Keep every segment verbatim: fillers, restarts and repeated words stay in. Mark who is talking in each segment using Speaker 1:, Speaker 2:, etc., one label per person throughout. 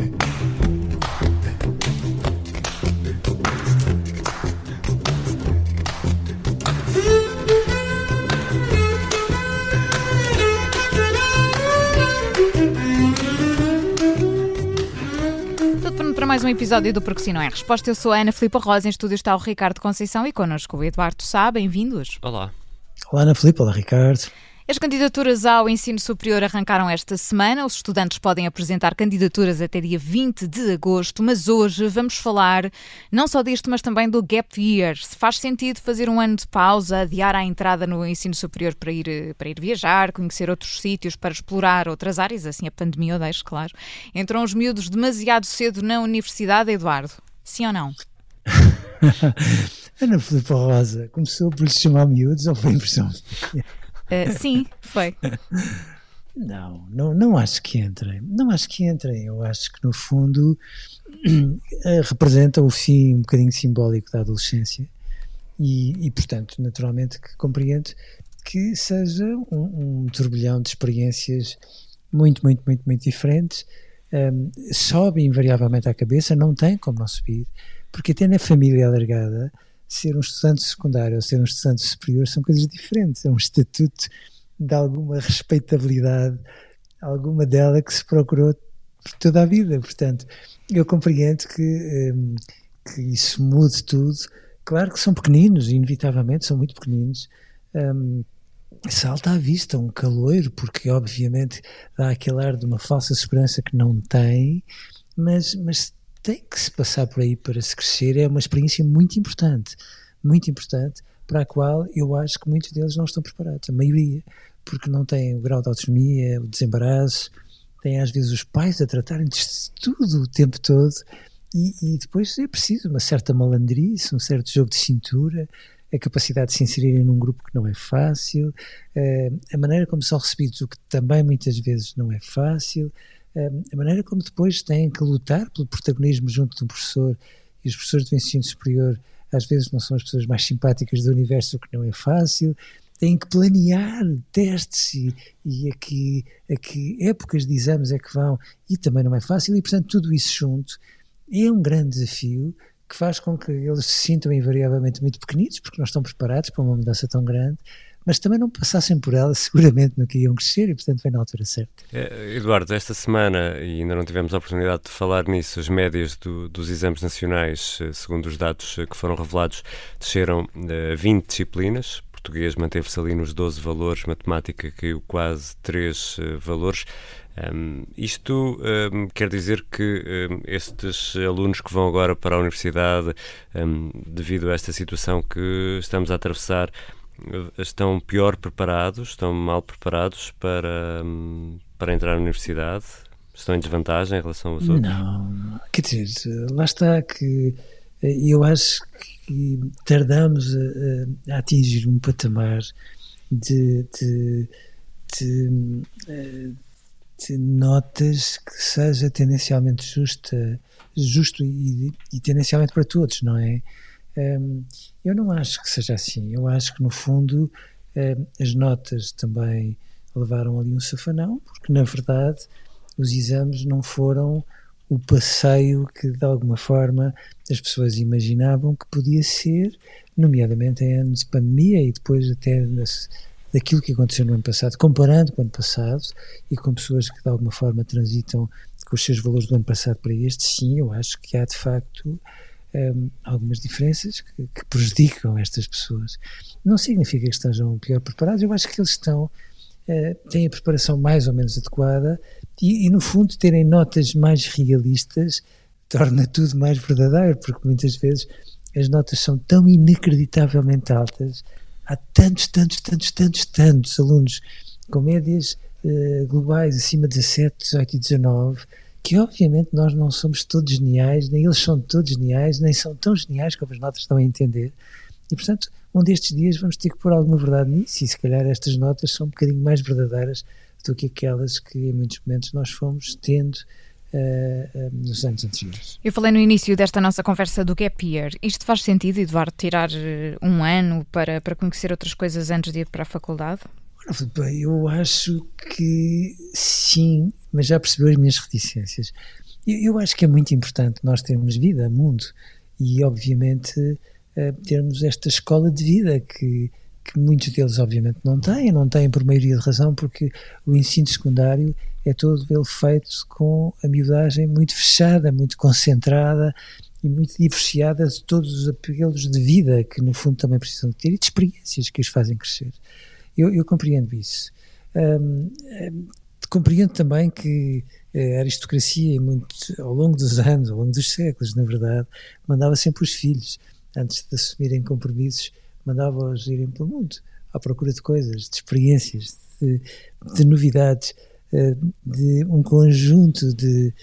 Speaker 1: Para mais um episódio do Porque Sim Não É Resposta, eu sou a Ana Filipe Rosa, em estúdio está o Ricardo Conceição e connosco o Eduardo Sá. Bem-vindos.
Speaker 2: Olá.
Speaker 3: Olá Ana Filipe, olá Ricardo.
Speaker 1: As candidaturas ao ensino superior arrancaram esta semana. Os estudantes podem apresentar candidaturas até dia vinte de agosto, mas hoje vamos falar não só disto, mas também do gap year. Se faz sentido fazer um ano de pausa, adiar a entrada no ensino superior para ir, para ir viajar, conhecer outros sítios, para explorar outras áreas, assim a pandemia o deixa, claro. Entram os miúdos demasiado cedo na universidade, Eduardo? Sim ou não?
Speaker 3: Ana Filipe Rosa começou por lhe chamar miúdos ou foi impressão?
Speaker 1: Uh, sim, foi.
Speaker 3: Não, não, não acho que entrem. Não acho que entrem. Eu acho que, no fundo, representa o fim um bocadinho simbólico da adolescência e, e portanto, naturalmente, que compreendo que seja um, um turbilhão de experiências muito, muito, muito, muito diferentes. Um, sobe invariavelmente à cabeça, não tem como não subir, porque até na família alargada, ser um estudante secundário ou ser um estudante superior são coisas diferentes, é um estatuto de alguma respeitabilidade, alguma dela que se procurou por toda a vida, portanto, eu compreendo que, um, que isso mude tudo. Claro que são pequeninos, inevitavelmente são muito pequeninos, um, salta à vista um caloiro, porque obviamente dá aquele ar de uma falsa segurança que não tem, mas, mas tem que se passar por aí para se crescer. É uma experiência muito importante, muito importante, para a qual eu acho que muitos deles não estão preparados, a maioria, porque não têm o grau de autonomia, o desembaraço, têm às vezes os pais a tratarem-de tudo o tempo todo, e, e depois é preciso uma certa malandrice, um certo jogo de cintura, a capacidade de se inserirem num grupo que não é fácil, a maneira como são recebidos, o que também muitas vezes não é fácil, a maneira como depois têm que lutar pelo protagonismo junto de um professor, e os professores do ensino superior às vezes não são as pessoas mais simpáticas do universo, o que não é fácil, têm que planear testes e, e a, que, a que épocas de exames é que vão, e também não é fácil, e portanto tudo isso junto é um grande desafio que faz com que eles se sintam invariavelmente muito pequenitos, porque não estão preparados para uma mudança tão grande, mas também não passassem por ela, seguramente nunca iam crescer e, portanto, vem na altura certa.
Speaker 2: É, Eduardo, esta semana, e ainda não tivemos a oportunidade de falar nisso, as médias do, dos exames nacionais, segundo os dados que foram revelados, desceram a vinte disciplinas. Português manteve-se ali nos doze valores, matemática caiu quase três uh, valores. Um, isto um, quer dizer que um, estes alunos que vão agora para a universidade, um, devido a esta situação que estamos a atravessar, estão pior preparados, estão mal preparados para, para entrar na universidade? Estão em desvantagem em relação aos outros?
Speaker 3: Não, quer dizer, lá está que eu acho que tardamos a, a atingir um patamar de, de, de, de notas que seja tendencialmente justa, justo e, e tendencialmente para todos, não é? Um, eu não acho que seja assim. Eu acho que, no fundo, um, as notas também levaram ali um safanão, porque, na verdade, os exames não foram o passeio que, de alguma forma, as pessoas imaginavam que podia ser, nomeadamente em anos de pandemia e depois até nas, daquilo que aconteceu no ano passado, comparando com o ano passado e com pessoas que, de alguma forma, transitam com os seus valores do ano passado para este. Sim, eu acho que há, de facto, Um, algumas diferenças que, que prejudicam estas pessoas. Não significa que estejam pior preparados, eu acho que eles estão, uh, têm a preparação mais ou menos adequada e, e no fundo terem notas mais realistas torna tudo mais verdadeiro, porque muitas vezes as notas são tão inacreditavelmente altas, há tantos, tantos, tantos, tantos, tantos alunos com médias uh, globais acima de dezassete, dezoito e dezanove, que obviamente nós não somos todos geniais, nem eles são todos geniais, nem são tão geniais como as notas estão a entender, e portanto um destes dias vamos ter que pôr alguma verdade nisso, e se calhar estas notas são um bocadinho mais verdadeiras do que aquelas que em muitos momentos nós fomos tendo uh, uh, nos anos anteriores.
Speaker 1: Eu falei no início desta nossa conversa do gap year. Isto faz sentido, Eduardo, tirar um ano para, para conhecer outras coisas antes de ir para a faculdade?
Speaker 3: Bem, eu acho que sim, mas já percebeu as minhas reticências. Eu, eu acho que é muito importante nós termos vida, mundo, e obviamente uh, termos esta escola de vida que, que muitos deles obviamente não têm, não têm por maioria de razão, porque o ensino secundário é todo ele feito com a miudagem muito fechada, muito concentrada e muito divorciada de todos os apelos de vida que no fundo também precisam de ter e de experiências que os fazem crescer. Eu, eu compreendo isso. Um, um, compreendo também que a aristocracia, muito, ao longo dos anos, ao longo dos séculos, na verdade, mandava sempre os filhos, antes de assumirem compromissos, mandava-os irem pelo mundo, à procura de coisas, de experiências, de, de novidades, de um conjunto de,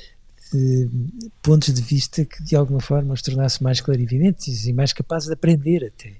Speaker 3: de pontos de vista que de alguma forma os tornasse mais clarividentes e mais capazes de aprender até.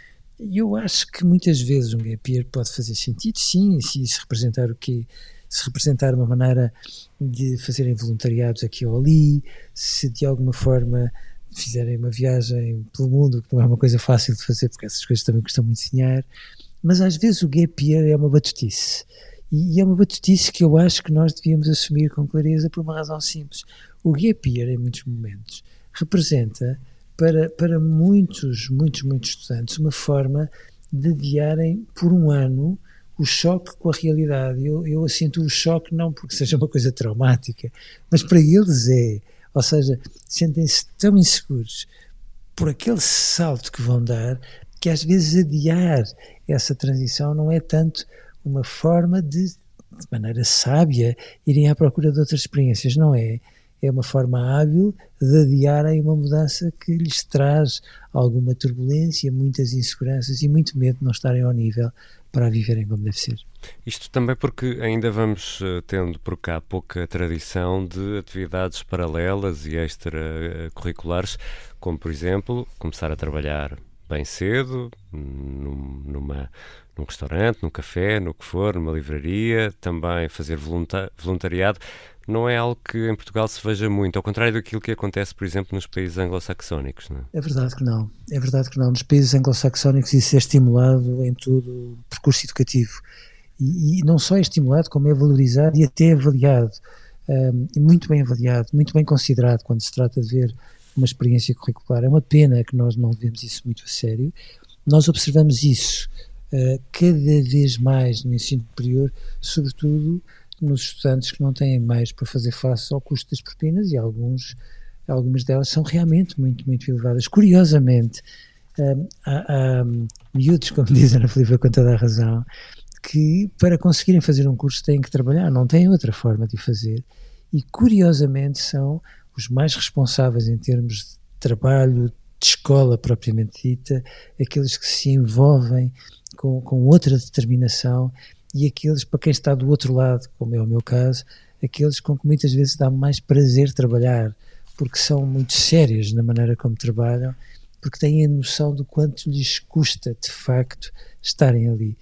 Speaker 3: E eu acho que muitas vezes um gap year pode fazer sentido, sim, se isso representar o quê? Se representar uma maneira de fazerem voluntariados aqui ou ali, se de alguma forma fizerem uma viagem pelo mundo, que não é uma coisa fácil de fazer, porque essas coisas também custam muito dinheiro, mas às vezes o gap year é uma batutice. E é uma batutice que eu acho que nós devíamos assumir com clareza por uma razão simples. O gap year, em muitos momentos, representa para, para muitos, muitos, muitos estudantes uma forma de adiarem por um ano o choque com a realidade. Eu, eu sinto o choque não porque seja uma coisa traumática, mas para eles é, ou seja, sentem-se tão inseguros por aquele salto que vão dar, que às vezes adiar essa transição não é tanto uma forma de, de maneira sábia, irem à procura de outras experiências, não é? É uma forma hábil de adiarem uma mudança que lhes traz alguma turbulência, muitas inseguranças e muito medo de não estarem ao nível para a viverem como deve ser.
Speaker 2: Isto também porque ainda vamos uh, tendo por cá pouca tradição de atividades paralelas e extracurriculares, como por exemplo, começar a trabalhar bem cedo, num, numa, num restaurante, num café, no que for, numa livraria, também fazer voluntariado. Não é algo que em Portugal se veja muito, ao contrário daquilo que acontece, por exemplo, nos países anglo-saxónicos, não é?
Speaker 3: É verdade que não, é verdade que não. Nos países anglo-saxónicos isso é estimulado em todo o percurso educativo. E, e não só é estimulado, como é valorizado e até avaliado. Um, e muito bem avaliado, muito bem considerado quando se trata de ver uma experiência curricular. É uma pena que nós não vemos isso muito a sério. Nós observamos isso uh, cada vez mais no ensino superior, sobretudo nos estudantes que não têm meios para fazer face ao custo das propinas, e alguns, algumas delas são realmente muito, muito elevadas. Curiosamente, um, há, há miúdos, como diz a Ana Filipe com toda a razão, que para conseguirem fazer um curso têm que trabalhar, não têm outra forma de fazer, e curiosamente são os mais responsáveis em termos de trabalho, de escola propriamente dita, aqueles que se envolvem com, com outra determinação, e aqueles para quem está do outro lado, como é o meu caso, aqueles com que muitas vezes dá mais prazer trabalhar, porque são muito sérios na maneira como trabalham, porque têm a noção do quanto lhes custa de facto estarem ali.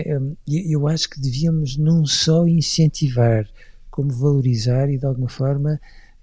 Speaker 3: Eu acho que devíamos não só incentivar, como valorizar e de alguma forma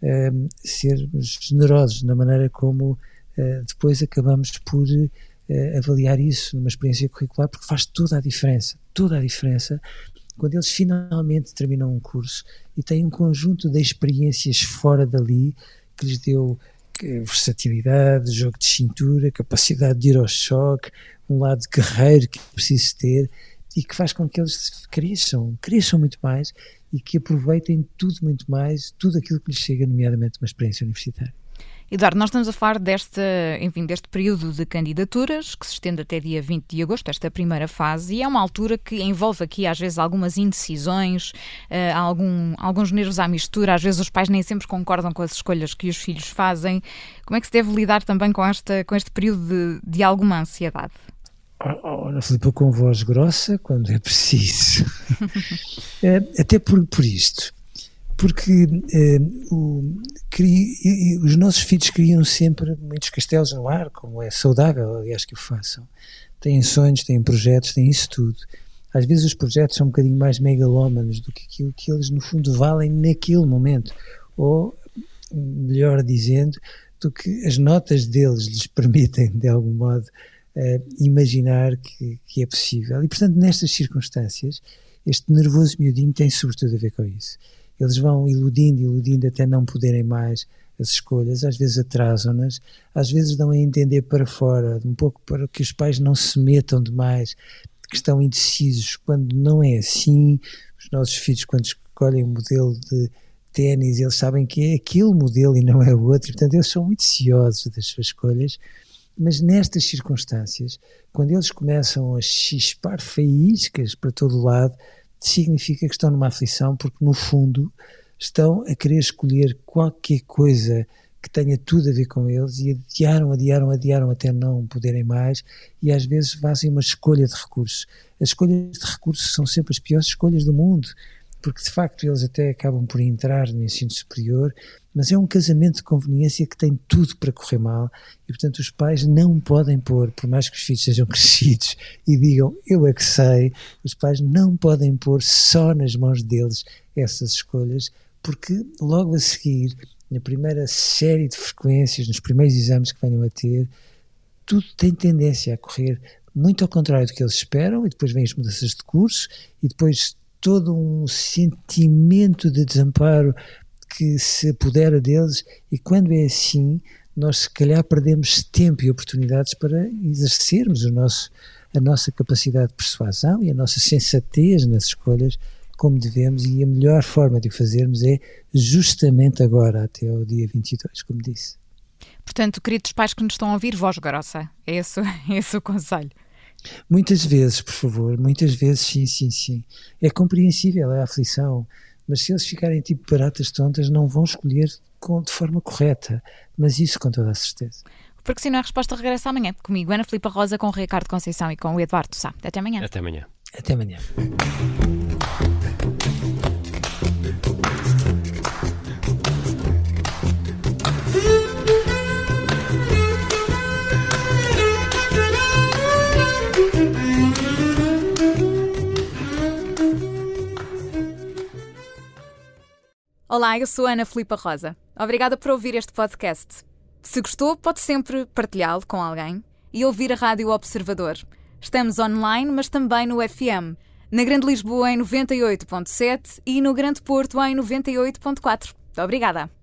Speaker 3: sermos generosos na maneira como depois acabamos por avaliar isso numa experiência curricular, porque faz toda a diferença, toda a diferença quando eles finalmente terminam um curso e têm um conjunto de experiências fora dali que lhes deu versatilidade, jogo de cintura, capacidade de ir ao choque, um lado guerreiro que é preciso ter e que faz com que eles cresçam, cresçam muito mais e que aproveitem tudo muito mais, tudo aquilo que lhes chega, nomeadamente uma experiência universitária.
Speaker 1: Eduardo, nós estamos a falar deste, enfim, deste período de candidaturas que se estende até dia vinte de agosto, esta primeira fase, e é uma altura que envolve aqui às vezes algumas indecisões, uh, algum, alguns nervos à mistura, às vezes os pais nem sempre concordam com as escolhas que os filhos fazem. Como é que se deve lidar também com, esta, com este período de, de alguma ansiedade?
Speaker 3: Ora, Filipe, com voz grossa, quando é preciso. é, até por, por isto. Porque eh, o, cri, os nossos filhos criam sempre muitos castelos no ar, como é saudável, aliás, que o façam. Têm sonhos, têm projetos, têm isso tudo. Às vezes os projetos são um bocadinho mais megalómanos do que aquilo que eles, no fundo, valem naquele momento. Ou, melhor dizendo, do que as notas deles lhes permitem, de algum modo, eh, imaginar que, que é possível. E, portanto, nestas circunstâncias, este nervoso miudinho tem sobretudo a ver com isso. eles vão iludindo, iludindo até não poderem mais as escolhas, às vezes atrasam-nas, às vezes dão a entender para fora, um pouco para que os pais não se metam demais, que estão indecisos, quando não é assim. Os nossos filhos, quando escolhem um modelo de ténis, eles sabem que é aquele modelo e não é o outro, portanto eles são muito ciosos das suas escolhas, mas nestas circunstâncias, quando eles começam a chispar faíscas para todo o lado, significa que estão numa aflição, porque no fundo estão a querer escolher qualquer coisa que tenha tudo a ver com eles e adiaram, adiaram, adiaram até não poderem mais, e às vezes fazem uma escolha de recursos. As escolhas de recursos são sempre as piores escolhas do mundo, porque de facto eles até acabam por entrar no ensino superior, mas é um casamento de conveniência que tem tudo para correr mal, e portanto os pais não podem pôr, por mais que os filhos sejam crescidos e digam eu é que sei, os pais não podem pôr só nas mãos deles essas escolhas, porque logo a seguir, na primeira série de frequências, nos primeiros exames que venham a ter, tudo tem tendência a correr muito ao contrário do que eles esperam, e depois vêm as mudanças de curso, e depois todo um sentimento de desamparo que se apodera deles, e quando é assim, nós se calhar perdemos tempo e oportunidades para exercermos o nosso, a nossa capacidade de persuasão e a nossa sensatez nas escolhas como devemos, e a melhor forma de o fazermos é justamente agora, até ao dia vinte e dois, como disse.
Speaker 1: Portanto, queridos pais que nos estão a ouvir, voz grossa, é esse, é esse o conselho.
Speaker 3: Muitas vezes, por favor, muitas vezes, sim, sim, sim. É compreensível a aflição, mas se eles ficarem tipo baratas tontas, não vão escolher com, de forma correta, mas isso com toda a certeza.
Speaker 1: Porque se não a resposta regressa amanhã, comigo, Ana Filipa Rosa, com o Ricardo Conceição e com o Eduardo Sá. Até amanhã.
Speaker 2: Até amanhã.
Speaker 3: Até amanhã.
Speaker 1: Olá, eu sou a Ana Filipa Rosa. Obrigada por ouvir este podcast. Se gostou, pode sempre partilhá-lo com alguém e ouvir a Rádio Observador. Estamos online, mas também no F M. Na Grande Lisboa em noventa e oito ponto sete e no Grande Porto em noventa e oito ponto quatro. Obrigada.